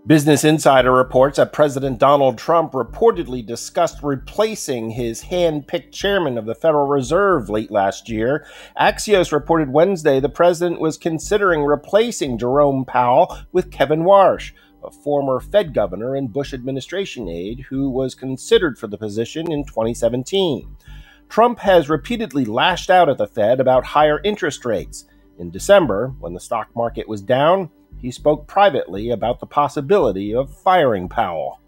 Business Insider reports that President Donald Trump reportedly discussed replacing his hand-picked chairman of the Federal Reserve late last year. Axios reported Wednesday the president was considering replacing Jerome Powell with Kevin Warsh, a former Fed governor and Bush administration aide who was considered for the position in 2017. Trump has repeatedly lashed out at the Fed about higher interest rates. In December, when the stock market was down, he spoke privately about the possibility of firing Powell.